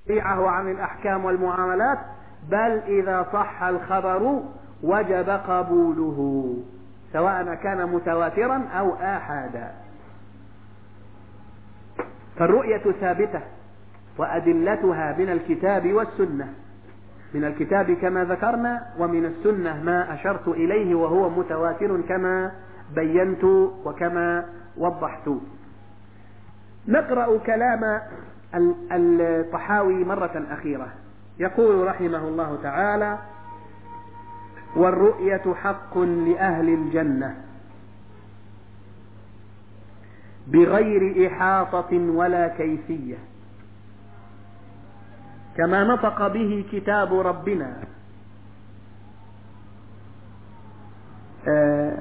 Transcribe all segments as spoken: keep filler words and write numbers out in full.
الشريعة وعن الأحكام والمعاملات، بل إذا صح الخبر وجب قبوله سواء كان متواترا أو آحادا. فالرؤية ثابتة وأدلتها من الكتاب والسنة، من الكتاب كما ذكرنا، ومن السنة ما أشرت إليه وهو متواتر كما بينت وكما وضحت. نقرأ كلام الطحاوي مرة أخيرة. يقول رحمه الله تعالى: والرؤية حق لأهل الجنة بغير إحاطة ولا كيفية، كما نطق به كتاب ربنا. آه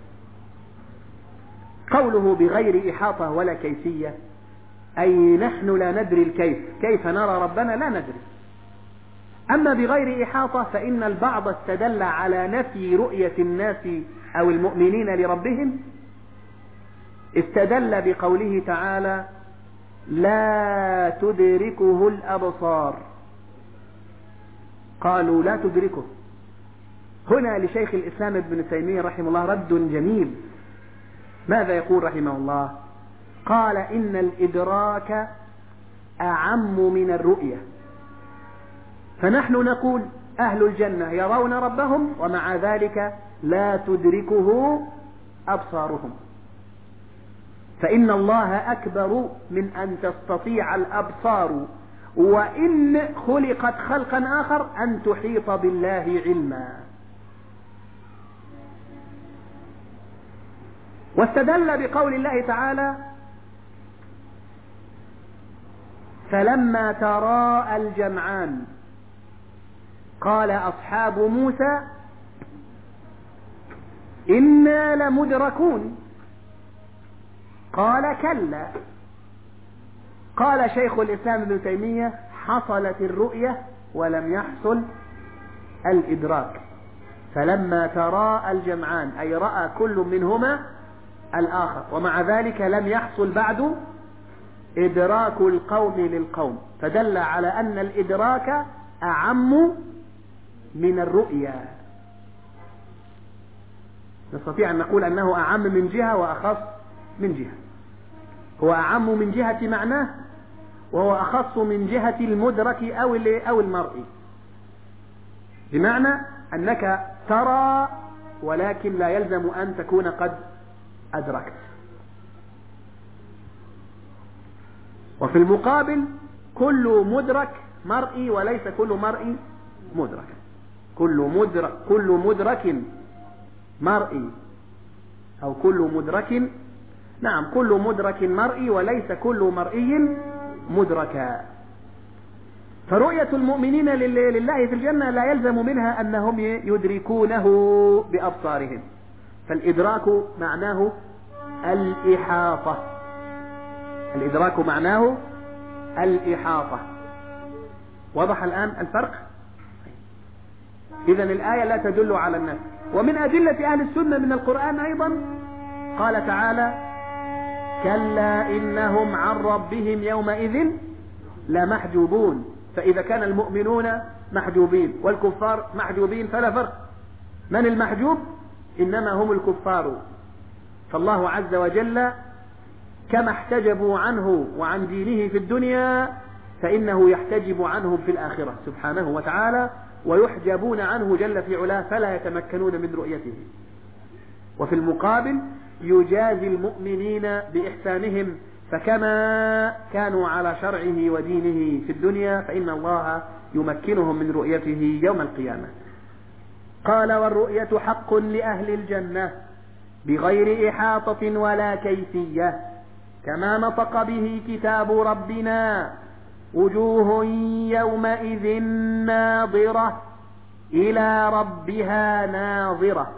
قوله بغير إحاطة ولا كيفية أي نحن لا ندري الكيف، كيف نرى ربنا لا ندري. أما بغير إحاطة فإن البعض استدل على نفي رؤية الناس أو المؤمنين لربهم، استدل بقوله تعالى: لا تدركه الأبصار. قالوا لا تدركه. هنا لشيخ الإسلام ابن تيمية رحمه الله رد جميل. ماذا يقول رحمه الله؟ قال: إن الإدراك أعم من الرؤية. فنحن نقول أهل الجنة يرون ربهم ومع ذلك لا تدركه أبصارهم، فإن الله أكبر من أن تستطيع الأبصار وإن خلقت خلقا آخر أن تحيط بالله علما. واستدل بقول الله تعالى: فلما تراءى الجمعان قال أصحاب موسى إنا لمدركون قال كلا. قال شيخ الإسلام ابن تيمية: حصلت الرؤية ولم يحصل الإدراك. فلما تراءى الجمعان أي رأى كل منهما الآخر، ومع ذلك لم يحصل بعد إدراك القوم للقوم، فدل على أن الإدراك أعم من الرؤيا. نستطيع أن نقول أنه أعم من جهة وأخص من جهة. هو أعم من جهة معناه، وهو أخص من جهة المدرك أو أو المرئي، بمعنى أنك ترى ولكن لا يلزم أن تكون قد أدركت. وفي المقابل كل مدرك مرئي وليس كل مرئي مدرك. كل مدرك كل مدرك مرئي أو كل مدرك نعم كل مدرك مرئي وليس كل مرئي مدركا. فرؤية المؤمنين لله في الجنة لا يلزم منها أنهم يدركونه بأبصارهم، فالإدراك معناه الإحاطة. الإدراك معناه الإحاطة. وضح الآن الفرق؟ إذن الآية لا تدل على النفي. ومن أدلة أهل السنة من القرآن أيضا قال تعالى: كلا إنهم عن ربهم يومئذ لمحجوبون. فإذا كان المؤمنون محجوبين والكفار محجوبين فلا فرق. من المحجوب؟ إنما هم الكفار. فالله عز وجل كما احتجبوا عنه وعن دينه في الدنيا فإنه يحتجب عنهم في الآخرة سبحانه وتعالى، ويحجبون عنه جل في علاه فلا يتمكنون من رؤيته. وفي المقابل يجازي المؤمنين بإحسانهم، فكما كانوا على شرعه ودينه في الدنيا فإن الله يمكنهم من رؤيته يوم القيامة. قال: والرؤية حق لأهل الجنة بغير إحاطة ولا كيفية، كما نطق به كتاب ربنا: وجوه يومئذ ناظرة إلى ربها ناظرة.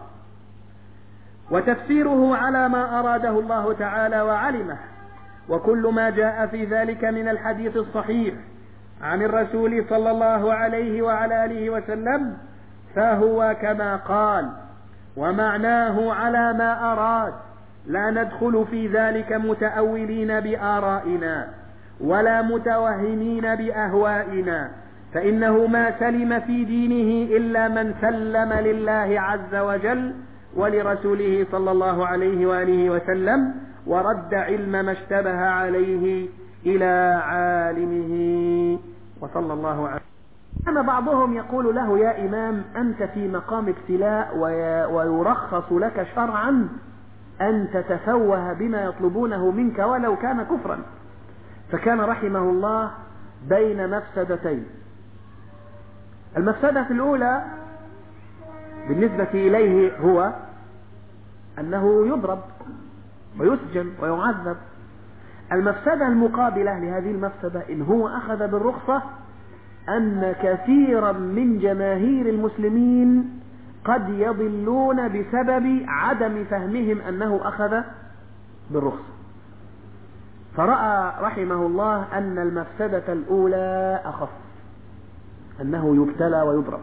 وتفسيره على ما أراده الله تعالى وعلمه، وكل ما جاء في ذلك من الحديث الصحيح عن الرسول صلى الله عليه وعلى آله وسلم فهو كما قال، ومعناه على ما أراد، لا ندخل في ذلك متأولين بآرائنا، ولا متوهمين بأهوائنا، فإنه ما سلم في دينه إلا من سلم لله عز وجل ولرسوله صلى الله عليه وآله وسلم، ورد علم ما اشتبه عليه إلى عالمه، وصلى الله عليه. أما بعضهم يقول له: يا إمام، أنت في مقام ابتلاء ويرخص لك شرعا أن تتفوه بما يطلبونه منك ولو كان كفرا. فكان رحمه الله بين مفسدتين. المفسدة الأولى بالنسبة إليه هو أنه يضرب ويسجن ويعذب. المفسدة المقابلة لهذه المفسدة إن هو أخذ بالرخصة أن كثيرا من جماهير المسلمين قد يضلون بسبب عدم فهمهم أنه أخذ بالرخصة. فرأى رحمه الله أن المفسدة الأولى أخف، أنه يبتلى ويضرب.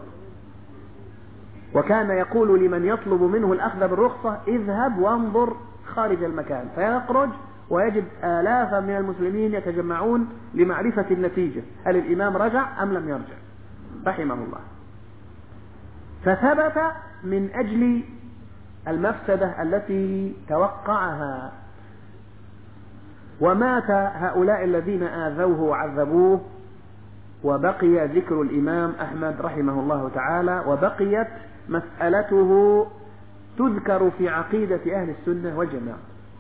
وكان يقول لمن يطلب منه الأخذ بالرخصة: اذهب وانظر خارج المكان. فيخرج ويجد آلافا من المسلمين يتجمعون لمعرفة النتيجة، هل الإمام رجع أم لم يرجع رحمه الله. فثبت من أجل المفسدة التي توقعها. ومات هؤلاء الذين آذوه وعذبوه، وبقي ذكر الإمام أحمد رحمه الله تعالى، وبقيت مسألته تذكر في عقيدة أهل السنة والجماعة.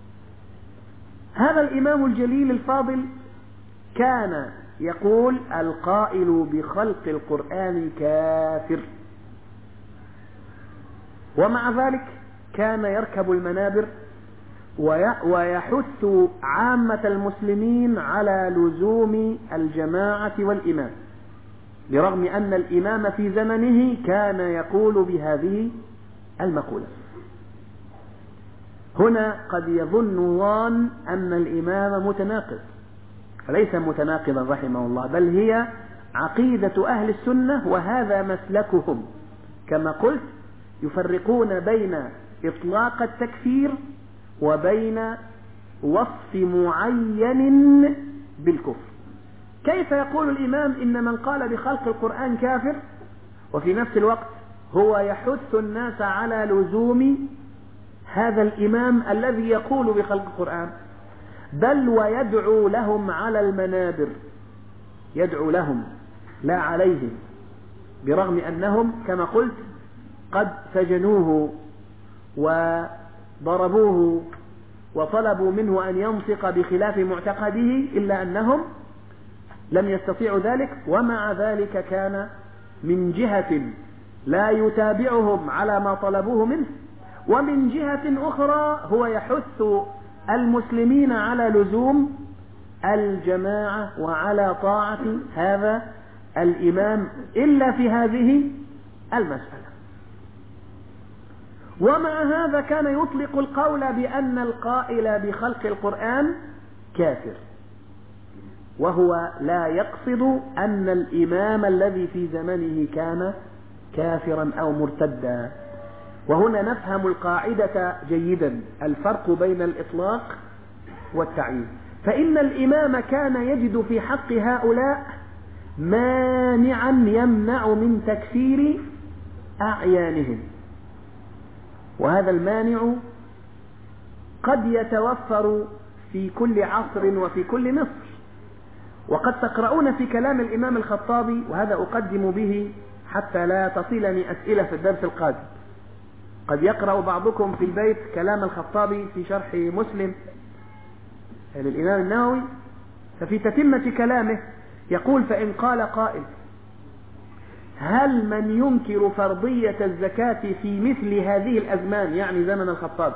هذا الإمام الجليل الفاضل كان يقول: القائل بخلق القرآن كافر. ومع ذلك كان يركب المنابر ويحث عامة المسلمين على لزوم الجماعة والإمام، برغم أن الإمام في زمنه كان يقول بهذه المقولة. هنا قد يظن الظان أن الإمام متناقض، فليس متناقضا رحمه الله، بل هي عقيدة أهل السنة وهذا مسلكهم. كما قلت، يفرقون بين إطلاق التكفير وبين وصف معين بالكفر. كيف يقول الإمام إن من قال بخلق القرآن كافر، وفي نفس الوقت هو يحث الناس على لزوم هذا الإمام الذي يقول بخلق القرآن، بل ويدعو لهم على المنابر، يدعو لهم لا عليهم، برغم أنهم كما قلت قد سجنوه وضربوه وطلبوا منه أن ينطق بخلاف معتقده، إلا أنهم لم يستطيعوا ذلك. ومع ذلك كان من جهة لا يتابعهم على ما طلبوه منه، ومن جهة أخرى هو يحث المسلمين على لزوم الجماعة وعلى طاعة هذا الإمام إلا في هذه المسألة. ومع هذا كان يطلق القول بأن القائل بخلق القرآن كافر، وهو لا يقصد أن الإمام الذي في زمنه كان كافرا أو مرتدا. وهنا نفهم القاعدة جيدا، الفرق بين الإطلاق والتعيين. فإن الإمام كان يجد في حق هؤلاء مانعا يمنع من تكفير أعيانهم، وهذا المانع قد يتوفر في كل عصر وفي كل مصر. وقد تقرؤون في كلام الإمام الخطابي، وهذا أقدم به حتى لا تصلني أسئلة في الدرس القادم، قد يقرأ بعضكم في البيت كلام الخطابي في شرح مسلم للإمام النووي، ففي تتمة كلامه يقول: فإن قال قائل: هل من ينكر فرضية الزكاة في مثل هذه الأزمان، يعني زمن الخطاب،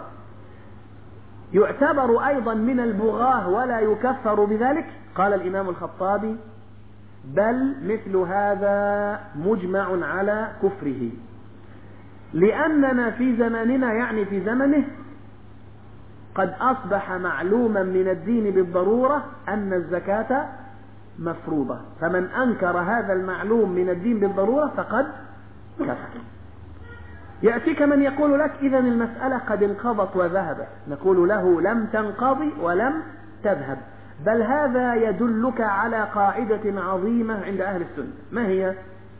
يعتبر أيضا من البغاة ولا يكفر بذلك؟ قال الإمام الخطابي: بل مثل هذا مجمع على كفره، لأننا في زماننا، يعني في زمنه، قد أصبح معلوما من الدين بالضرورة أن الزكاة مفروضة، فمن أنكر هذا المعلوم من الدين بالضرورة فقد كفر. يأتيك من يقول لك: إذن المسألة قد انقضت وذهبت. نقول له: لم تنقضي ولم تذهب، بل هذا يدلك على قاعدة عظيمة عند أهل السنة. ما هي؟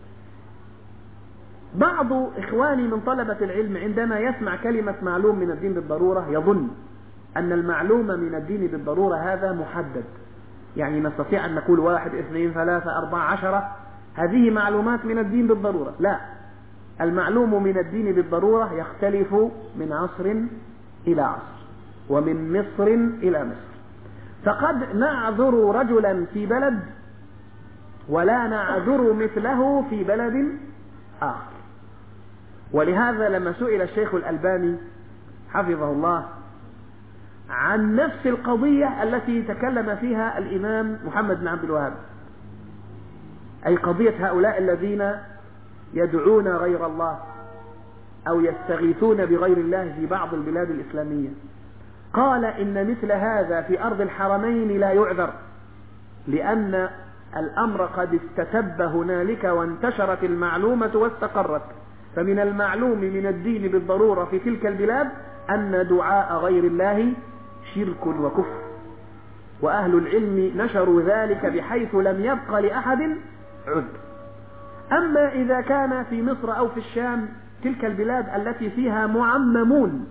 بعض إخواني من طلبة العلم عندما يسمع كلمة معلوم من الدين بالضرورة يظن أن المعلوم من الدين بالضرورة هذا محدد، يعني نستطيع أن نقول واحد اثنين ثلاثة أربعة عشرة، هذه معلومات من الدين بالضرورة. لا، المعلوم من الدين بالضرورة يختلف من عصر إلى عصر ومن مصر إلى مصر. فقد نعذر رجلا في بلد ولا نعذر مثله في بلد آخر. ولهذا لما سئل الشيخ الألباني حفظه الله عن نفس القضية التي تكلم فيها الإمام محمد بن عبد الوهاب، أي قضية هؤلاء الذين يدعون غير الله أو يستغيثون بغير الله في بعض البلاد الإسلامية، قال إن مثل هذا في أرض الحرمين لا يعذر، لأن الأمر قد استتب هنالك وانتشرت المعلومة واستقرت. فمن المعلوم من الدين بالضرورة في تلك البلاد أن دعاء غير الله شرك وكفر، وأهل العلم نشروا ذلك بحيث لم يبق لأحد عذر. أما إذا كان في مصر أو في الشام، تلك البلاد التي فيها معممون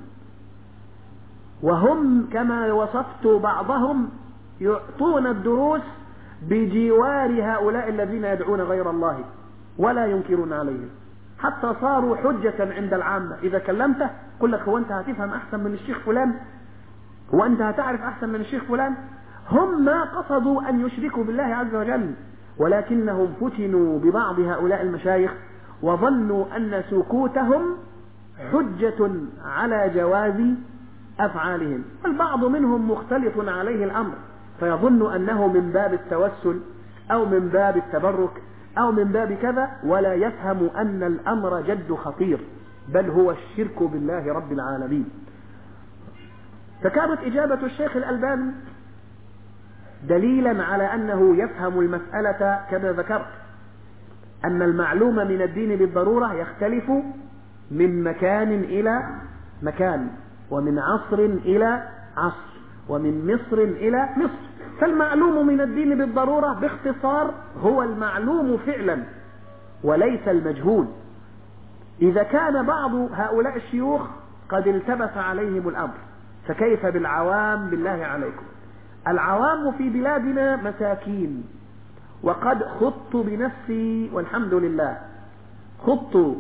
وهم كما وصفت بعضهم يعطون الدروس بجوار هؤلاء الذين يدعون غير الله ولا ينكرون عليهم، حتى صاروا حجة عند العامة. إذا كلمته قل لك هو أنت هتفهم أحسن من الشيخ فلان؟ هو أنت هتعرف أحسن من الشيخ فلان؟ هم ما قصدوا أن يشركوا بالله عز وجل، ولكنهم فتنوا ببعض هؤلاء المشايخ وظنوا أن سكوتهم حجة على جواز أفعالهم. البعض منهم مختلط عليه الأمر فيظن أنه من باب التوسل أو من باب التبرك أو من باب كذا، ولا يفهم أن الأمر جد خطير، بل هو الشرك بالله رب العالمين. فكانت إجابة الشيخ الألباني دليلا على أنه يفهم المسألة كما ذكرت، أن المعلوم من الدين بالضرورة يختلف من مكان إلى مكان ومن عصر إلى عصر ومن مصر إلى مصر. فالمعلوم من الدين بالضرورة باختصار هو المعلوم فعلا وليس المجهول. إذا كان بعض هؤلاء الشيوخ قد التبس عليهم الأمر، فكيف بالعوام بالله عليكم؟ العوام في بلادنا مساكين، وقد خضت بنفسي والحمد لله، خضت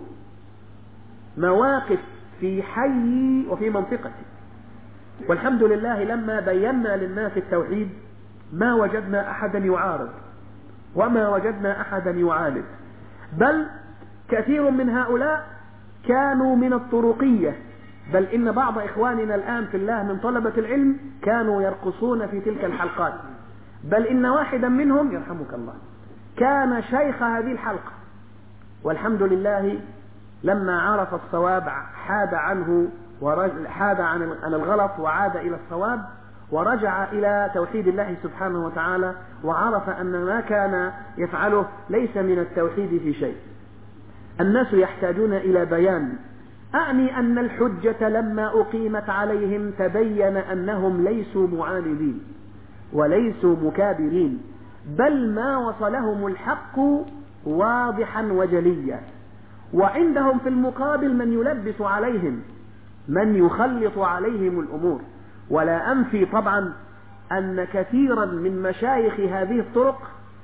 مواقف في حي وفي منطقتي، والحمد لله لما بينا للناس التوحيد ما وجدنا أحدا يعارض وما وجدنا أحدا يعاند، بل كثير من هؤلاء كانوا من الطرقية، بل إن بعض إخواننا الآن في الله من طلبة العلم كانوا يرقصون في تلك الحلقات، بل إن واحدا منهم يرحمك الله كان شيخ هذه الحلقة، والحمد لله لما عرف الصواب حاد عنه وحاد عن الغلط وعاد إلى الصواب ورجع إلى توحيد الله سبحانه وتعالى، وعرف أن ما كان يفعله ليس من التوحيد في شيء. الناس يحتاجون إلى بيان، أعني أن الحجة لما أقيمت عليهم تبين أنهم ليسوا معاندين وليسوا مكابرين، بل ما وصلهم الحق واضحا وجليا، وعندهم في المقابل من يلبس عليهم، من يخلط عليهم الأمور. ولا أنفي طبعا أن كثيرا من مشايخ هذه الطرق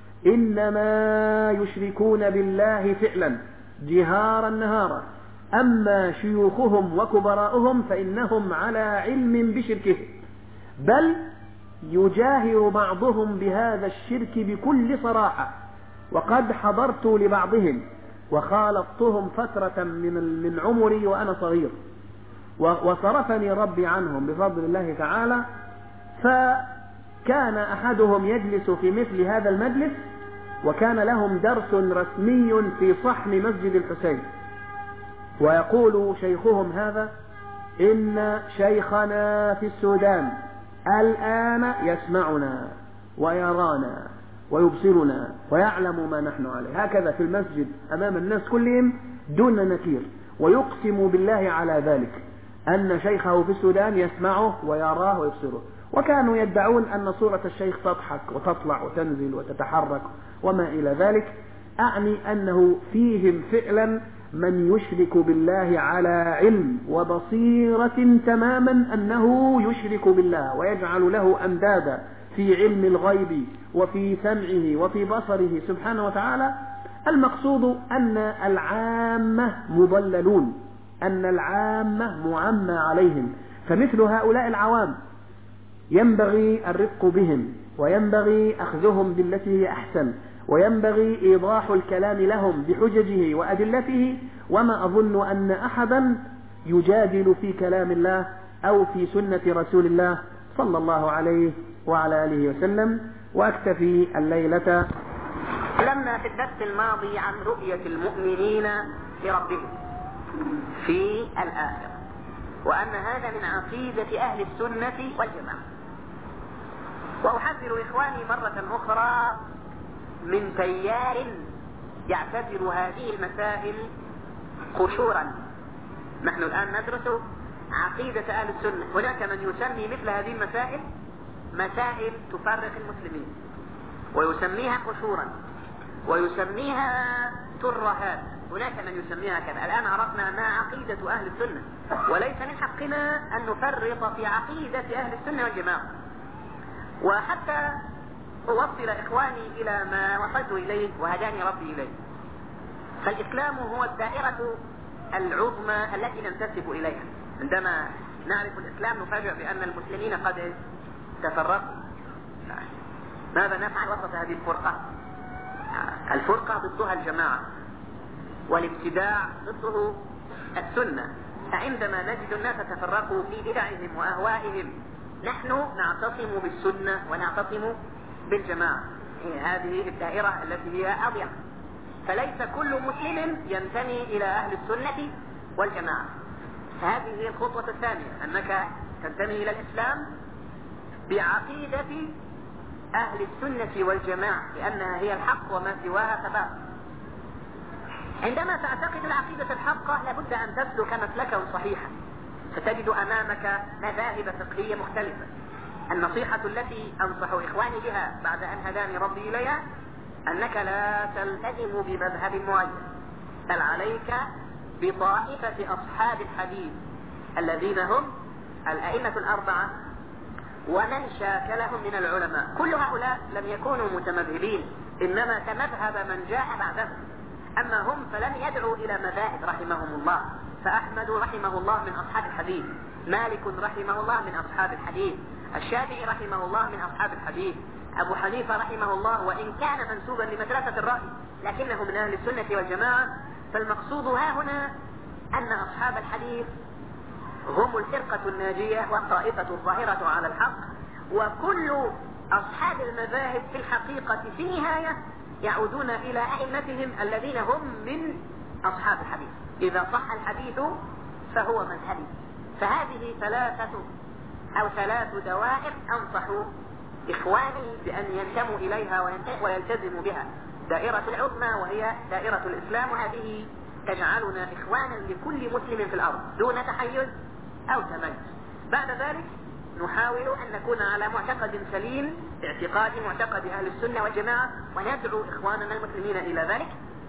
إنما يشركون بالله فعلا جهارا نهارا، أما شيوخهم وكبراؤهم فإنهم على علم بشركهم، بل يجاهر بعضهم بهذا الشرك بكل صراحة. وقد حضرت لبعضهم وخالطتهم فترة من من عمري وأنا صغير، وصرفني ربي عنهم بفضل الله تعالى. فكان أحدهم يجلس في مثل هذا المجلس، وكان لهم درس رسمي في صحن مسجد الحسين، ويقول شيخهم هذا إن شيخنا في السودان الآن يسمعنا ويرانا ويبصرنا ويعلم ما نحن عليه، هكذا في المسجد أمام الناس كلهم دون نكير، ويقسم بالله على ذلك أن شيخه في السودان يسمعه ويراه ويبصره. وكانوا يدعون أن صورة الشيخ تضحك وتطلع وتنزل وتتحرك وما إلى ذلك. أعني أنه فيهم فعلا من يشرك بالله على علم وبصيرة تماما أنه يشرك بالله ويجعل له أندادا في علم الغيب وفي سمعه وفي بصره سبحانه وتعالى. المقصود أن العامة مضللون، أن العامة معمى عليهم. فمثل هؤلاء العوام ينبغي الرفق بهم، وينبغي أخذهم بالتي هي أحسن، وينبغي إيضاح الكلام لهم بحججه وأدلته. وما أظن أن أحدا يجادل في كلام الله أو في سنة رسول الله صلى الله عليه وعلى آله وسلم. وأكتفي الليلة. تكلمنا في الدرس الماضي عن رؤية المؤمنين لربهم في الآخرة، وأن هذا من عقيدة أهل السنة والجماعة. وأحذر إخواني مرة أخرى من تيار يعتبر هذه المسائل قشورا. نحن الآن ندرس عقيدة أهل السنة. هناك من يسمي مثل هذه المسائل مسائل تفرق المسلمين، ويسميها قشورا، ويسميها ترهات. هناك من يسميها كذا. الآن عرفنا أنها عقيدة أهل السنة، وليس من حقنا أن نفرط في عقيدة أهل السنة والجماعة. وحتى أوصل إخواني إلى ما وصلت إليه وهداني ربي إليه، فالإسلام هو الدائرة العظمى التي ننتسب إليها. عندما نعرف الإسلام نفاجأ بأن المسلمين قد تفرقوا. ماذا نفعل وسط هذه الفرقة؟ الفرقة ضدها الجماعة، والابتداع ضده السنة. فعندما نجد الناس تفرقوا في بدعهم وأهوائهم، نحن نعتصم بالسنة ونعتصم بالجماعة. هذه الدائرة التي هي أضيق. فليس كل مسلم ينتمي إلى أهل السنة والجماعة. هذه هي الخطوة الثانية، أنك تنتمي إلى الإسلام بعقيدة أهل السنة والجماعة، لأنها هي الحق وما سواها فباطل. عندما تعتقد العقيدة الحقة لابد أن تسلك مسلكا صحيحا، ستجد أمامك مذاهب فقهية مختلفة. النصيحة التي أنصح إخواني بها بعد أن هداني ربي إليها أنك لا تلتزم بمذهب معين، بل عليك بطائفة أصحاب الحديث الذين هم الأئمة الأربعة ومن شاكلهم من العلماء. كل هؤلاء لم يكونوا متمذهبين، إنما تمذهب من جاء بعدهم. أما هم فلم يدعوا إلى مذاهب رحمهم الله. فأحمد رحمه الله من أصحاب الحديث، مالك رحمه الله من أصحاب الحديث، الشافعي رحمه الله من أصحاب الحديث، أبو حنيفة رحمه الله وإن كان منسوبا لمدرسة الرأي لكنه من أهل السنة والجماعة. فالمقصود ها هنا أن أصحاب الحديث هم الفرقة الناجية والطائفة الظاهرة على الحق. وكل أصحاب المذاهب في الحقيقة في النهاية يعودون إلى أئمتهم الذين هم من أصحاب الحديث. إذا صح الحديث فهو مذهبي. فهذه ثلاثة أو ثلاث دوائر أنصح إخواني بأن ينتموا إليها ويلتزموا بها. دائرة العظمى وهي دائرة الإسلام، وهذه تجعلنا إخوانا لكل مسلم في الأرض دون تحيز أو تميز. بعد ذلك نحاول أن نكون على معتقد سليم، اعتقاد معتقد أهل السنة والجماعة، وندعو إخواننا المسلمين إلى ذلك.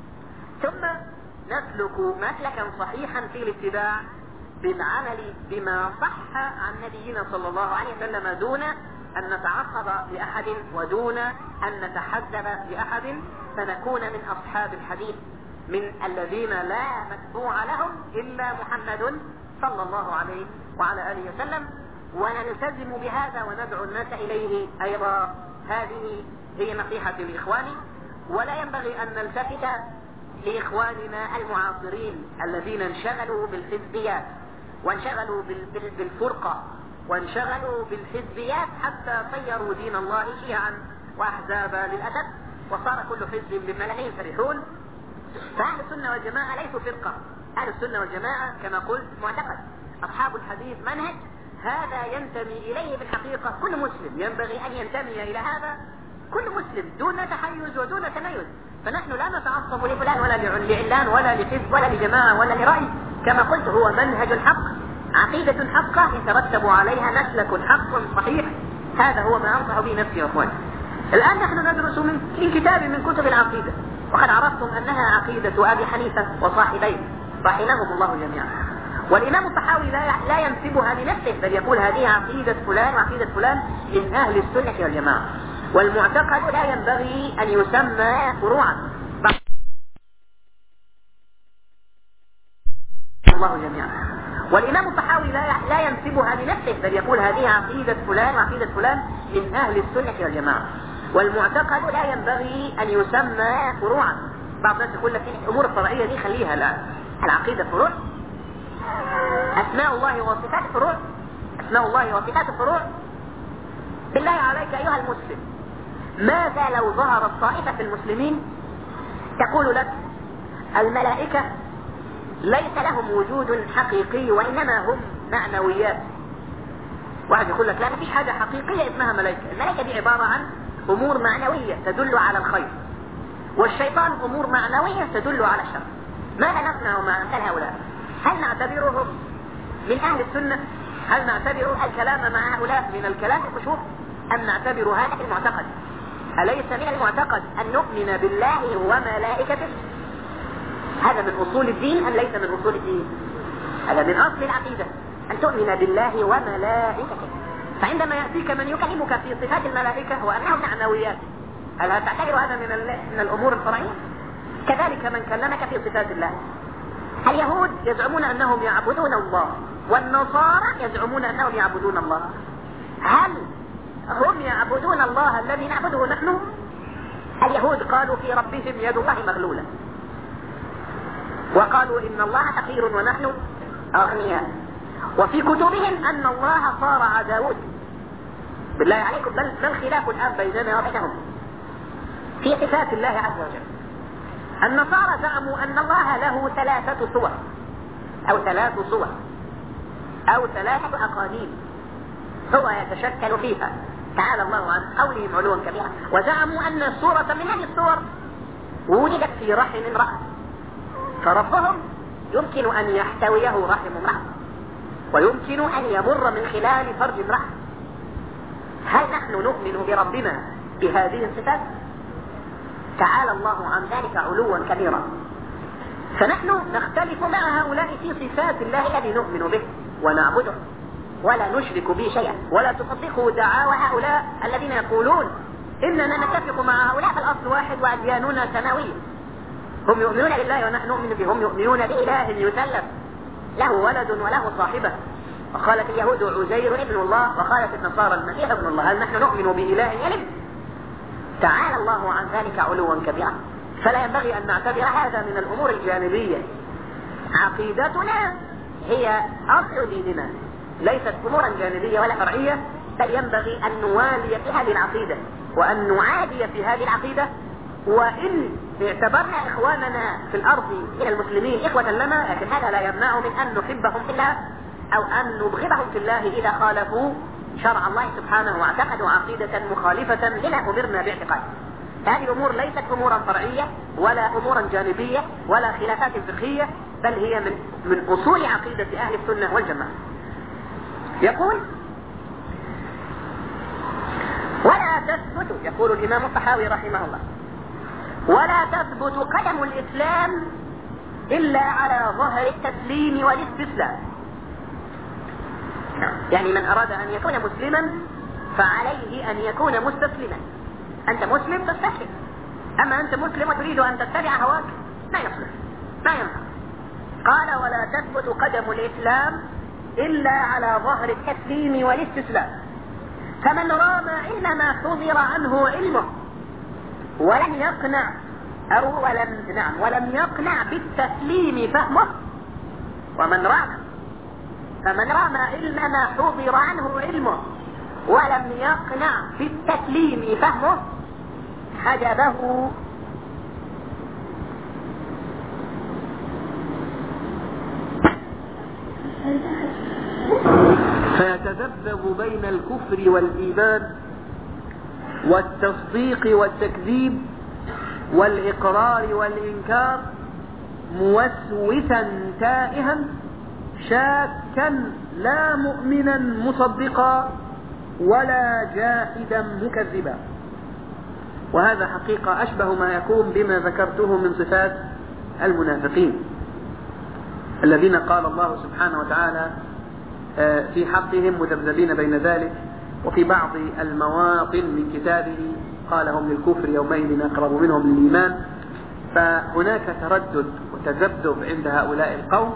ثم نسلك مسلكا صحيحا في الاتباع بالعمل بما صح عن نبينا صلى الله عليه وسلم، دون أن نتعصب لأحد ودون أن نتحزب لأحد، فنكون من أصحاب الحديث، من الذين لا متبوع لهم إلا محمد صلى الله عليه وعلى آله وسلم، ونلتزم بهذا وندعو الناس إليه أيضا. هذه هي نصيحة لإخواني. ولا ينبغي أن نلتفت لإخواننا المعاصرين الذين انشغلوا بالحزبيات وانشغلوا بالفرقة وانشغلوا بالحزبيات حتى صيروا دين الله شيعا وأحزابا للأسف، وصار كل حزب بما لديهم فرحون. فأهل السنة والجماعة ليسوا فرقة. أهل السنة والجماعة كما قلت معتقد. أصحاب الحديث منهج، هذا ينتمي إليه بالحقيقة كل مسلم، ينبغي أن ينتمي إلى هذا كل مسلم دون تحيز ودون تميز. فنحن لا نتعصب لفلان ولا لعلان ولا لحزب ولا لجماعة ولا لرأي. كما قلت هو منهج الحق، عقيدة حقة يترتب عليها مسلك حق صحيح هذا هو ما أنصح به نفسي يا أخواني. الآن نحن ندرس من كتاب من كتب العقيدة، وقد عرفتم أنها عقيدة أبي حنيفة وصاحبيه رحمهم الله جميعا. والإمام الطحاوي لا لا ينسبها لنفسه، بل يقول هذه عقيدة فلان وعقيدة فلان من أهل السنة والجماعة. والمعتقد لا ينبغي أن يسمى فروعا. الله جميعا. والإمام الطحاوي لا لا ينسبها لنفسه، بل يقول هذه عقيدة فلان وعقيدة فلان من أهل السنة والجماعة. والمعتقد لا ينبغي أن يسمى فروعا. بعض الناس يقول لك الأمور الفرعية دي خليها لا. العقيدة فروع، أسماء الله وصفات فروع، أسماء الله وصفات فروع. بالله عليك أيها المسلم، ماذا لو ظهرت طائفة في المسلمين تقول لك الملائكة ليس لهم وجود حقيقي وإنما هم معنويات؟ واحد يقول لك لا، ما فيش حاجة حقيقية اسمها ملائكة، الملائكة دي عبارة عن أمور معنوية تدل على الخير، والشيطان أمور معنوية تدل على الشر. ماذا نصنع مع مثل هؤلاء؟ هل نعتبرهم من أهل السنة؟ هل نعتبر الكلام مع هؤلاء من الكلام الخشوع؟ أم نعتبر هذا في المعتقد؟ أليس من المعتقد أن نؤمن بالله وملائكته؟ هذا من أصول الدين أم ليس من أصول الدين؟ هذا من أصل العقيدة، أن تؤمن بالله وملائكته. فعندما يأتيك من يكلمك في صفات الملائكة وأنهم معنويات، هل تعتبر هذا من, من الأمور الفرعية؟ كذلك من كلمك في صفات الله. اليهود يزعمون أنهم يعبدون الله، والنصارى يزعمون أنهم يعبدون الله. هل هم يعبدون الله الذي نعبده نحن؟ اليهود قالوا في ربهم يد الله مغلولة، وقالوا إن الله فقير ونحن أغنياء، وفي كتبهم أن الله صارع داود. بالله عليكم، بل ما الخلاف الآن بيننا وبينهم في صفات الله عز وجل؟ النصارى زعموا أن الله له ثلاثة صور أو ثلاث صور أو ثلاثة أقانيم هو يتشكل فيها، تعالى الله عن قولهم علوا كبيرا. وزعموا أن صورة من هذه الصور وجدت في رحم امرأة، فربهم يمكن أن يحتويه رحم امرأة، ويمكن أن يمر من خلال فرج امرأة. هل نحن نؤمن بربنا بهذه الصفات؟ تعالى الله عن ذلك علوا كبيرا. فنحن نختلف مع هؤلاء في صفات الله الذي نؤمن به ونعبده ولا نشرك به شيئا. ولا تصدقوا دعاوى هؤلاء الذين يقولون إننا نتفق مع هؤلاء في الأصل واحد وأدياننا سماوية. هم يؤمنون بالله ونحن نؤمن به، هم يؤمنون بإله يثلث له ولد وله صاحبة. وقالت اليهود عزير ابن الله، وقالت النصارى المسيح ابن الله. هل نحن نؤمن بإله يلد؟ تعالى الله عن ذلك علوا كبيرا. فلا ينبغي أن نعتبر هذا من الأمور الجانبية. عقيدتنا هي أصل ديننا، ليست أمورا جانبية ولا فرعية، بل ينبغي أن نوالي في هذه العقيدة وأن نعادي في هذه العقيدة. وإن اعتبرنا إخواننا في الأرض من المسلمين إخوة لنا، لكن هذا لا يمنع من أن نحبهم في الله أو أن نبغضهم في الله إذا خالفوا شرع الله سبحانه واعتقدوا عقيدة مخالفة لما أمرنا باعتقاده. هذه الأمور ليست أمورا فرعية ولا أمورا جانبية ولا خلافات فقهية، بل هي من من أصول عقيدة أهل السنة والجماعة. يقول ولا تثبت، يقول الإمام الطحاوي رحمه الله، ولا تثبت قدم الإسلام إلا على ظهر التسليم والاستسلام. يعني من أراد أن يكون مسلما فعليه أن يكون مستسلما. أنت مسلم تستسلم، أما أنت مسلم وتريد أن تتبع هواك ما يصلح، ما ينفع. قال ولا تثبت قدم الإسلام إلا على ظهر التسليم والاستسلام. فمن رام علم ما حضر عنه علمه ولم يقنع أو ولم نعم ولم يقنع بالتسليم فهمه، ومن رام فمن رام علم ما حضر عنه علمه ولم يقنع بالتسليم فهمه حجبه فيتذبذب بين الكفر والإيمان والتصديق والتكذيب والإقرار والإنكار، موسوسا تائها شاكا لا مؤمنا مصدقا ولا جاحدا مكذبا. وهذا حقيقة أشبه ما يكون بما ذكرته من صفات المنافقين الذين قال الله سبحانه وتعالى في حقهم مذبذبين بين ذلك، وفي بعض المواطن من كتابه قال هم للكفر يومئذ أقرب منهم للإيمان. فهناك تردد وتذبذب عند هؤلاء القوم.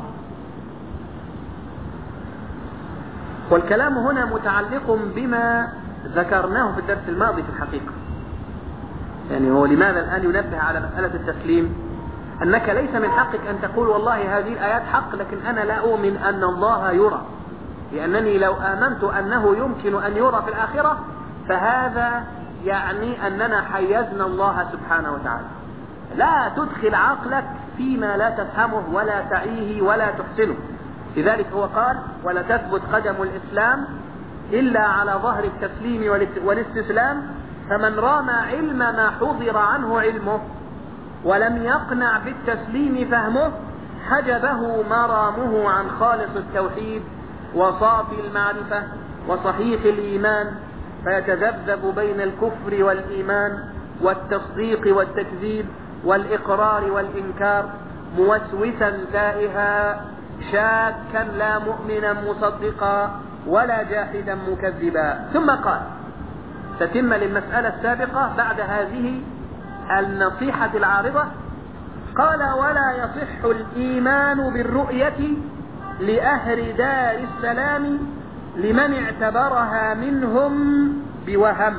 والكلام هنا متعلق بما ذكرناه في الدرس الماضي في الحقيقة. يعني هو لماذا الآن ينبه على مسألة التسليم؟ أنك ليس من حقك أن تقول والله هذه الآيات حق لكن أنا لا أؤمن أن الله يرى، لأنني لو آمنت أنه يمكن أن يرى في الآخرة فهذا يعني أننا حيزنا الله سبحانه وتعالى. لا تدخل عقلك فيما لا تفهمه ولا تعيه ولا تحسنه. لذلك هو قال ولا تثبت قدم الإسلام إلا على ظهر التسليم والاستسلام، فمن رام علم ما حضر عنه علمه ولم يقنع بالتسليم فهمه حجبه مرامه عن خالص التوحيد وصافي المعرفة وصحيح الإيمان، فيتذبذب بين الكفر والإيمان والتصديق والتكذيب والإقرار والإنكار موسوسا تائها شاكا لا مؤمنا مصدقا ولا جاحدا مكذبا. ثم قال تتم للمسألة السابقة بعد هذه النصيحة العارضة، قال ولا يصح الإيمان بالرؤية لأهل دار السلام لمن اعتبرها منهم بوهم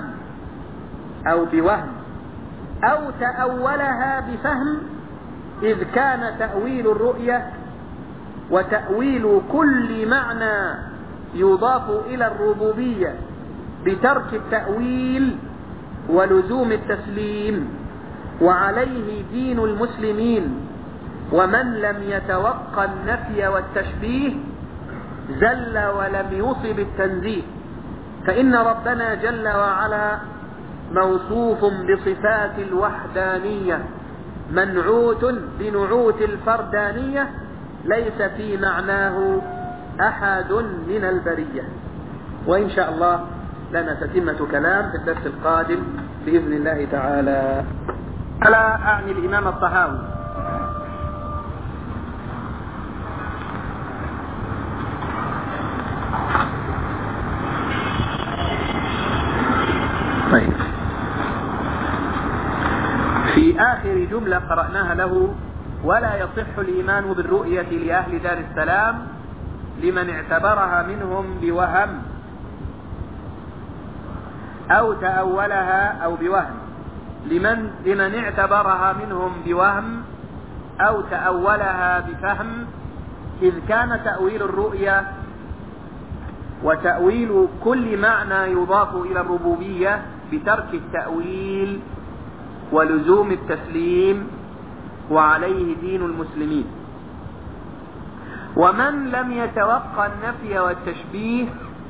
أو بوهم أو تأولها بفهم، إذ كان تأويل الرؤية وتأويل كل معنى يضاف إلى الربوبية بترك التأويل ولزوم التسليم، وعليه دين المسلمين. ومن لم يتوقع النفي والتشبيه زل ولم يصب التنزيه، فإن ربنا جل وعلا موصوف بصفات الوحدانية منعوت بنعوت الفردانية ليس في معناه أحد من البرية. وإن شاء الله لنا تتمة كلام في الدرس القادم بإذن الله تعالى. ألا أعني الإمام الطحاوي. طيب، في آخر جملة قرأناها له ولا يصح الإيمان بالرؤية لأهل دار السلام لمن اعتبرها منهم بوهم أو تأولها أو بوهم لمن, لمن اعتبرها منهم بوهم أو تأولها بفهم، إذ كان تأويل الرؤية وتأويل كل معنى يضاف إلى الربوبية بترك التأويل ولزوم التسليم، وعليه دين المسلمين. ومن لم يتوقع النفي والتشبيه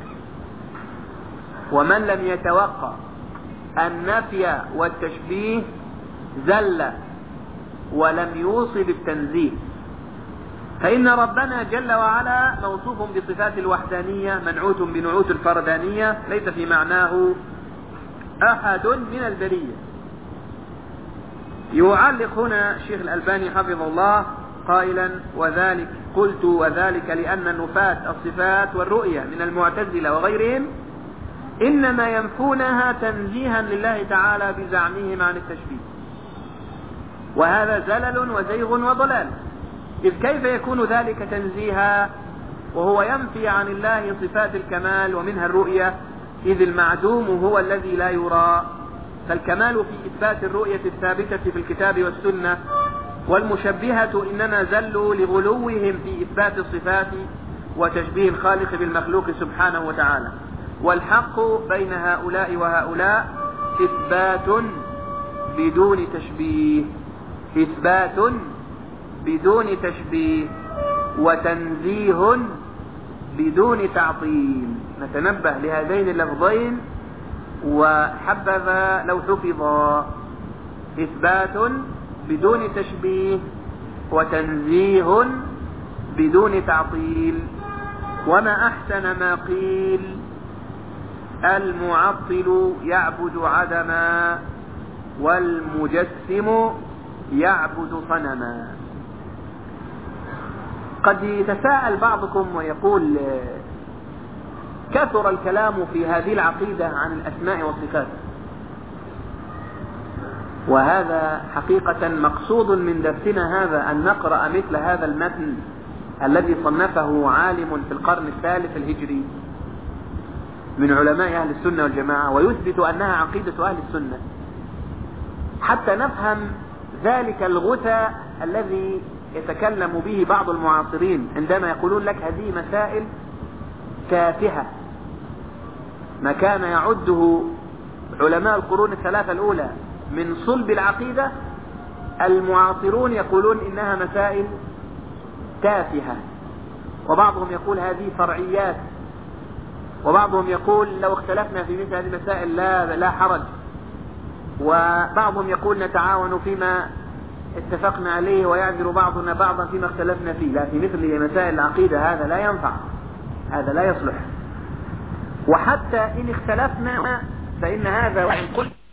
ومن لم يتوقع النفي والتشبيه زل ولم يوصل التنزيه، فإن ربنا جل وعلا موصوف بصفات الوحدانية منعوت بنعوت الفردانية ليس في معناه أحد من البرية. يعلق هنا الشيخ الألباني حفظه الله قائلا وذلك قلت وذلك لأن نفاة الصفات والرؤية من المعتزلة وغيرهم إنما ينفونها تنزيها لله تعالى بزعمهم عن التشبيه، وهذا زلل وزيغ وضلال. إذ كيف يكون ذلك تنزيها وهو ينفي عن الله صفات الكمال ومنها الرؤية، إذ المعدوم هو الذي لا يرى. فالكمال في إثبات الرؤية الثابتة في الكتاب والسنة، والمشبهة إنما زلوا لغلوهم في إثبات الصفات وتشبيه الخالق بالمخلوق سبحانه وتعالى. والحق بين هؤلاء وهؤلاء إثبات بدون تشبيه، إثبات بدون تشبيه وتنزيه بدون تعطيل. نتنبه لهذين اللفظين وحبذا لو حفظا: إثبات بدون تشبيه وتنزيه بدون تعطيل. وما أحسن ما قيل المعطل يعبد عدما والمجسم يعبد صنما. قد يتساءل بعضكم ويقول كثر الكلام في هذه العقيدة عن الأسماء والصفات، وهذا حقيقة مقصود من درسنا هذا أن نقرأ مثل هذا المتن الذي صنفه عالم في القرن الثالث الهجري من علماء أهل السنة والجماعة، ويثبت أنها عقيدة أهل السنة، حتى نفهم ذلك الغثاء الذي يتكلم به بعض المعاصرين عندما يقولون لك هذه مسائل تافهة. ما كان يعده علماء القرون الثلاثة الأولى من صلب العقيدة، المعاصرون يقولون إنها مسائل تافهة، وبعضهم يقول هذه فرعيات، وبعضهم يقول لو اختلفنا في مثل هذه المسائل لا لا حرج، وبعضهم يقول نتعاون فيما اتفقنا عليه ويعذر بعضنا بعضا فيما اختلفنا فيه. لا، في مثل مسائل العقيدة هذا لا ينفع، هذا لا يصلح. وحتى إن اختلفنا فإن هذا وإن قلت